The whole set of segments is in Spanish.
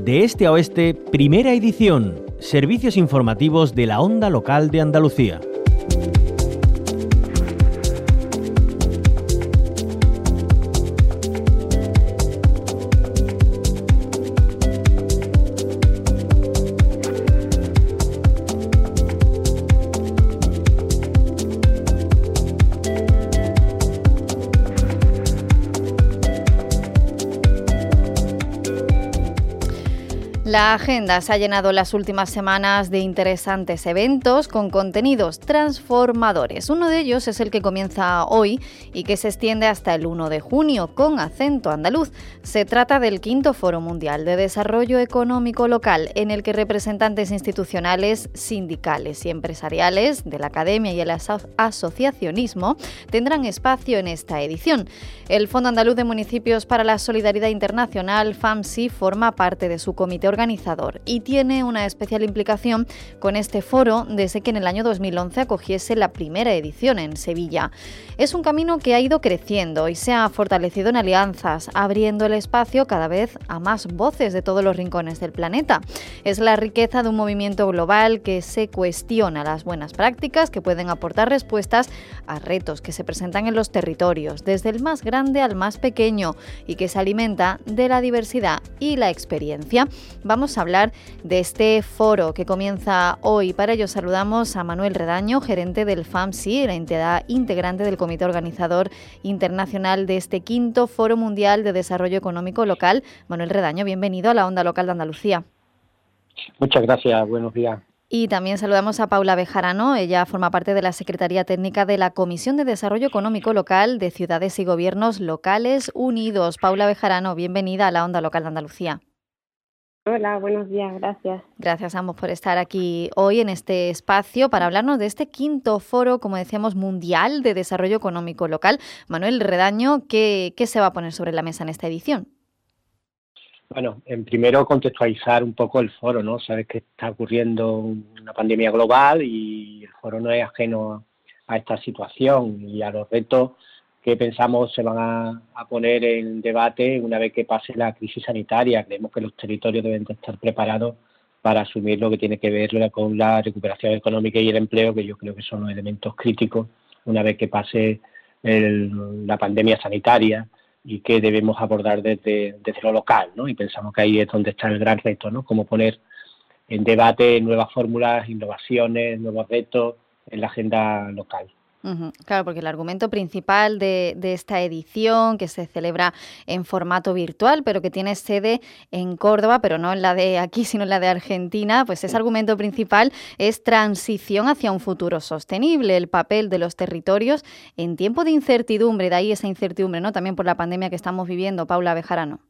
De este a oeste, primera edición. Servicios informativos de la Onda Local de Andalucía. La agenda se ha llenado las últimas semanas de interesantes eventos con contenidos transformadores. Uno de ellos es el que comienza hoy y que se extiende hasta el 1 de junio con acento andaluz. Se trata del quinto Foro Mundial de Desarrollo Económico Local, en el que representantes institucionales, sindicales y empresariales de la academia y el asociacionismo tendrán espacio en esta edición. El Fondo Andaluz de Municipios para la Solidaridad Internacional, FAMSI, forma parte de su comité organizador y tiene una especial implicación con este foro desde que en el año 2011 acogiese la primera edición en Sevilla. Es un camino que ha ido creciendo y se ha fortalecido en alianzas, abriendo el espacio cada vez a más voces de todos los rincones del planeta. Es la riqueza de un movimiento global que se cuestiona las buenas prácticas que pueden aportar respuestas a retos que se presentan en los territorios, desde el más grande al más pequeño, y que se alimenta de la diversidad y la experiencia. Vamos a hablar de este foro que comienza hoy. Para ello saludamos a Manuel Redaño, gerente del FAMSI, la entidad integrante del Comité Organizador Internacional de este quinto Foro Mundial de Desarrollo Económico Local. Manuel Redaño, bienvenido a la Onda Local de Andalucía. Muchas gracias, buenos días. Y también saludamos a Paula Bejarano. Ella forma parte de la Secretaría Técnica de la Comisión de Desarrollo Económico Local de Ciudades y Gobiernos Locales Unidos. Paula Bejarano, bienvenida a la Onda Local de Andalucía. Hola, buenos días, gracias. Gracias a ambos por estar aquí hoy en este espacio para hablarnos de este quinto foro, como decíamos, mundial de desarrollo económico local. Manuel Redaño, ¿qué se va a poner sobre la mesa en esta edición? Bueno, en primero contextualizar un poco el foro, ¿no? Sabes que está ocurriendo una pandemia global y el foro no es ajeno a esta situación y a los retos que pensamos se van a poner en debate una vez que pase la crisis sanitaria. Creemos que los territorios deben de estar preparados para asumir lo que tiene que ver con la recuperación económica y el empleo, que yo creo que son los elementos críticos una vez que pase la pandemia sanitaria y que debemos abordar desde lo local, ¿no? Y pensamos que ahí es donde está el gran reto, ¿no? Cómo poner en debate nuevas fórmulas, innovaciones, nuevos retos en la agenda local. Claro, porque el argumento principal de esta edición, que se celebra en formato virtual, pero que tiene sede en Córdoba, pero no en la de aquí, sino en la de Argentina, pues ese argumento principal es transición hacia un futuro sostenible, el papel de los territorios en tiempo de incertidumbre, de ahí esa incertidumbre, ¿no? También por la pandemia que estamos viviendo. Paula Bejarano.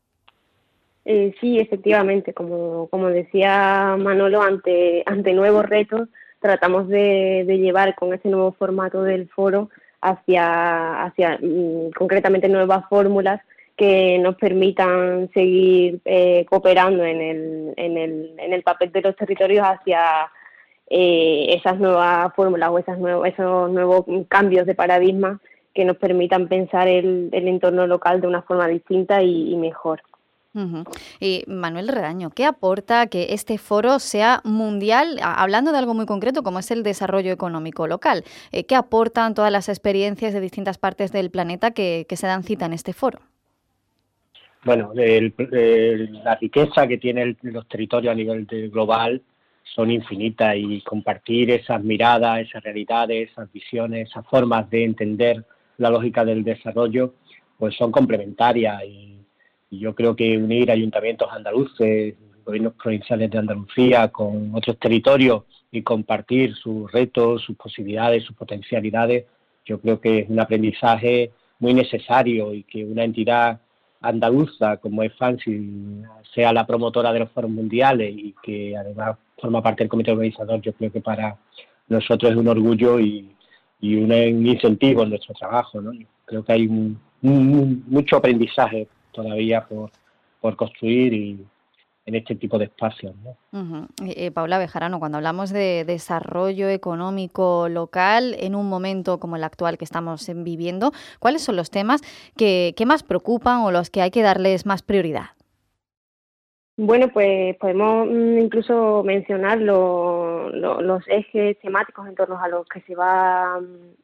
Sí, efectivamente, como decía Manolo, ante nuevos retos, tratamos de llevar con ese nuevo formato del foro hacia concretamente nuevas fórmulas que nos permitan seguir cooperando en el papel de los territorios hacia esas nuevas fórmulas o esos nuevos cambios de paradigma que nos permitan pensar el entorno local de una forma distinta y mejor. Y Manuel Redaño, ¿qué aporta que este foro sea mundial, hablando de algo muy concreto como es el desarrollo económico local? ¿Qué aportan todas las experiencias de distintas partes del planeta que se dan cita en este foro? Bueno, la riqueza que tienen los territorios a nivel global son infinitas y compartir esas miradas, esas realidades, esas visiones, esas formas de entender la lógica del desarrollo, pues son complementarias y yo creo que unir ayuntamientos andaluces, gobiernos provinciales de Andalucía con otros territorios y compartir sus retos, sus posibilidades, sus potencialidades, yo creo que es un aprendizaje muy necesario y que una entidad andaluza como es FAMSI sea la promotora de los foros mundiales y que además forma parte del comité organizador, yo creo que para nosotros es un orgullo y un incentivo en nuestro trabajo, ¿no? Yo creo que hay mucho aprendizaje todavía por construir y en este tipo de espacios, ¿no? Paula Bejarano, cuando hablamos de desarrollo económico local en un momento como el actual que estamos viviendo, ¿cuáles son los temas que más preocupan o los que hay que darles más prioridad? Bueno, pues podemos incluso mencionar los ejes temáticos en torno a los que se va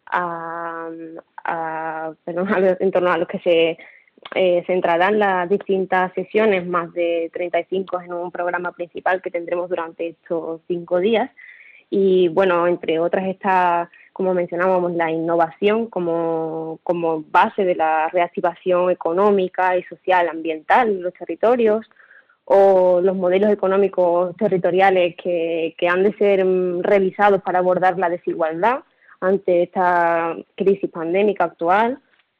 en torno a los que se centrarán las distintas sesiones, más de 35 en un programa principal que tendremos durante estos 5 días. Y bueno, entre otras está, como mencionábamos, la innovación como base de la reactivación económica y social ambiental en los territorios, o los modelos económicos territoriales que han de ser revisados para abordar la desigualdad ante esta crisis pandémica actual,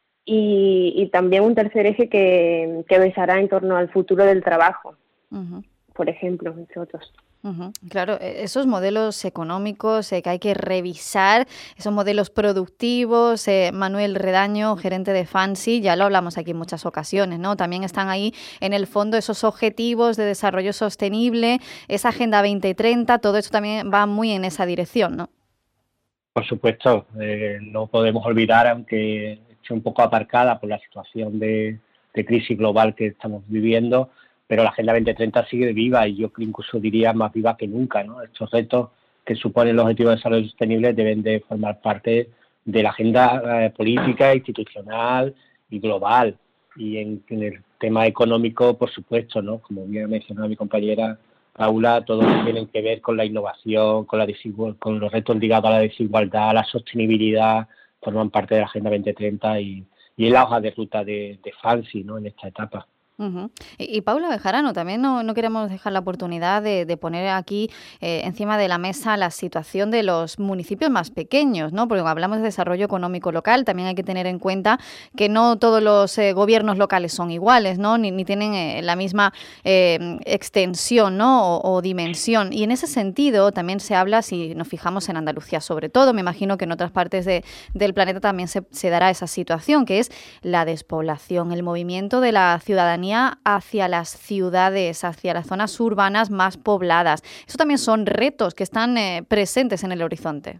y también un tercer eje que versará en torno al futuro del trabajo, por ejemplo, entre otros. Claro, esos modelos económicos que hay que revisar, esos modelos productivos, Manuel Redaño, gerente de FANSI, ya lo hablamos aquí en muchas ocasiones, ¿no? También están ahí en el fondo esos objetivos de desarrollo sostenible, esa Agenda 2030, todo eso también va muy en esa dirección, ¿no? Por supuesto, no podemos olvidar, aunque esté un poco aparcada por la situación de crisis global que estamos viviendo, pero la Agenda 2030 sigue viva, y yo incluso diría más viva que nunca, ¿no? Estos retos que suponen los Objetivos de Desarrollo Sostenible deben de formar parte de la agenda política, institucional y global. Y en el tema económico, por supuesto, ¿no? Como bien ha mencionado mi compañera Paula, todos tienen que ver con la innovación, con los retos ligados a la desigualdad, a la sostenibilidad, forman parte de la Agenda 2030 y es la hoja de ruta de FANSI, ¿no? En esta etapa. Y Paula Bejarano, también no queremos dejar la oportunidad de poner aquí encima de la mesa la situación de los municipios más pequeños, ¿no? Porque cuando hablamos de desarrollo económico local, también hay que tener en cuenta que no todos los gobiernos locales son iguales, ¿no? Ni tienen la misma extensión, ¿no? O dimensión. Y en ese sentido también se habla, si nos fijamos en Andalucía sobre todo, me imagino que en otras partes del planeta también se dará esa situación, que es la despoblación, el movimiento de la ciudadanía hacia las ciudades, hacia las zonas urbanas más pobladas. Eso también son retos que están presentes en el horizonte.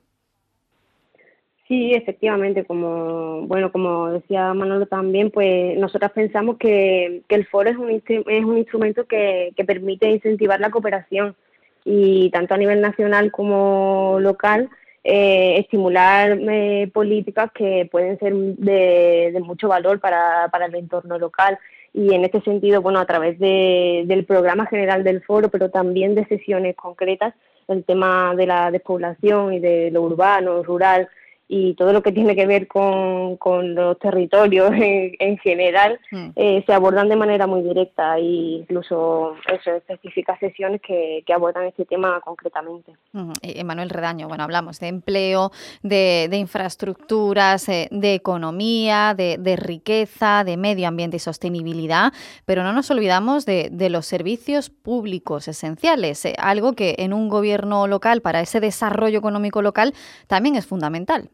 Sí, efectivamente, como decía Manolo también, pues nosotras pensamos que el foro es un instrumento que permite incentivar la cooperación, y tanto a nivel nacional como local, estimular políticas que pueden ser de mucho valor para el entorno local. Y en este sentido, bueno, a través del programa general del foro, pero también de sesiones concretas, el tema de la despoblación y de lo urbano, rural, y todo lo que tiene que ver con los territorios en general, se abordan de manera muy directa, e incluso específicas sesiones que abordan este tema concretamente. Manuel Redaño, bueno, hablamos de empleo, de infraestructuras, de economía, de riqueza, de medio ambiente y sostenibilidad, pero no nos olvidamos de los servicios públicos esenciales, algo que en un gobierno local, para ese desarrollo económico local, también es fundamental.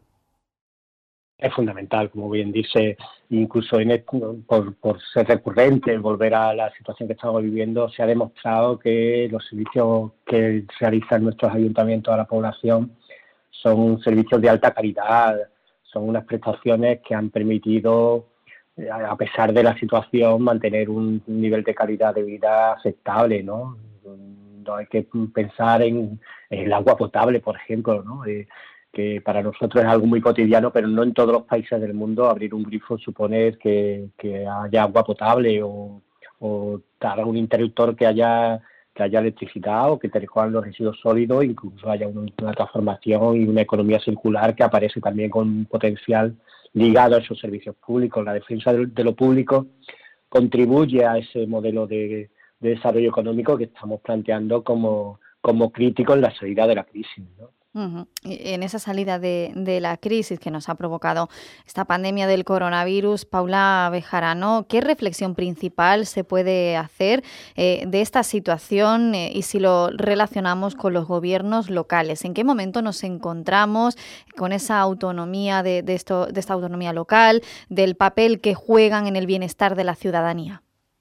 Es fundamental, como bien dice, incluso por ser recurrente, volver a la situación que estamos viviendo, se ha demostrado que los servicios que realizan nuestros ayuntamientos a la población son servicios de alta calidad, son unas prestaciones que han permitido, a pesar de la situación, mantener un nivel de calidad de vida aceptable, ¿no? No hay que pensar en el agua potable, por ejemplo, ¿no? Que para nosotros es algo muy cotidiano, pero no en todos los países del mundo abrir un grifo supone que haya agua potable o dar un interruptor que haya electricidad, o que te recojan los residuos sólidos, incluso haya una transformación y una economía circular que aparece también con un potencial ligado a esos servicios públicos. La defensa de lo público contribuye a ese modelo de desarrollo económico que estamos planteando como crítico en la salida de la crisis, ¿no? En esa salida de la crisis que nos ha provocado esta pandemia del coronavirus, Paula Bejarano, ¿qué reflexión principal se puede hacer de esta situación y si lo relacionamos con los gobiernos locales? ¿En qué momento nos encontramos con esa autonomía de esta autonomía local, del papel que juegan en el bienestar de la ciudadanía?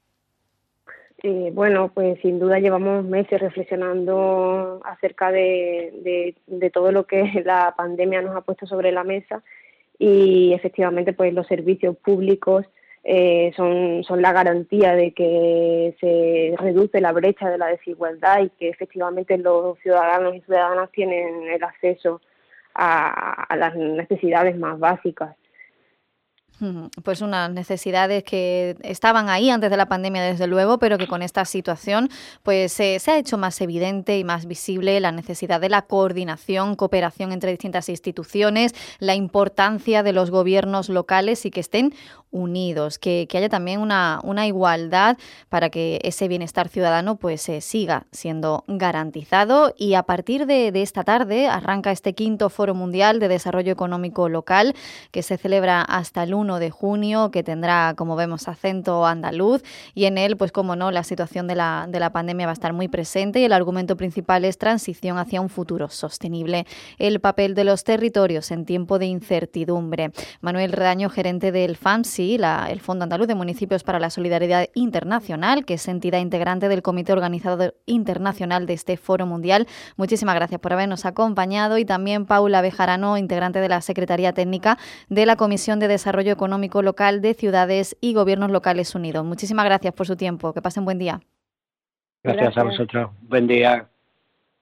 Bueno, pues sin duda llevamos meses reflexionando acerca de todo lo que la pandemia nos ha puesto sobre la mesa, y efectivamente pues los servicios públicos son la garantía de que se reduce la brecha de la desigualdad y que efectivamente los ciudadanos y ciudadanas tienen el acceso a las necesidades más básicas. Pues unas necesidades que estaban ahí antes de la pandemia, desde luego, pero que con esta situación pues se ha hecho más evidente y más visible la necesidad de la coordinación, cooperación entre distintas instituciones, la importancia de los gobiernos locales y que estén unidos, que haya también una igualdad para que ese bienestar ciudadano pues siga siendo garantizado. Y a partir de esta tarde arranca este 5º Foro Mundial de Desarrollo Económico Local, que se celebra hasta el 1 de junio, que tendrá, como vemos, acento andaluz, y en él, pues como no, la situación de la pandemia va a estar muy presente y el argumento principal es transición hacia un futuro sostenible, el papel de los territorios en tiempo de incertidumbre. Manuel Redaño, gerente del FAMSI, el Fondo Andaluz de Municipios para la Solidaridad Internacional, que es entidad integrante del Comité Organizador Internacional de este Foro Mundial. Muchísimas gracias por habernos acompañado, y también Paula Bejarano, integrante de la Secretaría Técnica de la Comisión de Desarrollo Económico Local de Ciudades y Gobiernos Locales Unidos. Muchísimas gracias por su tiempo. Que pasen buen día. Gracias a vosotros. Buen día.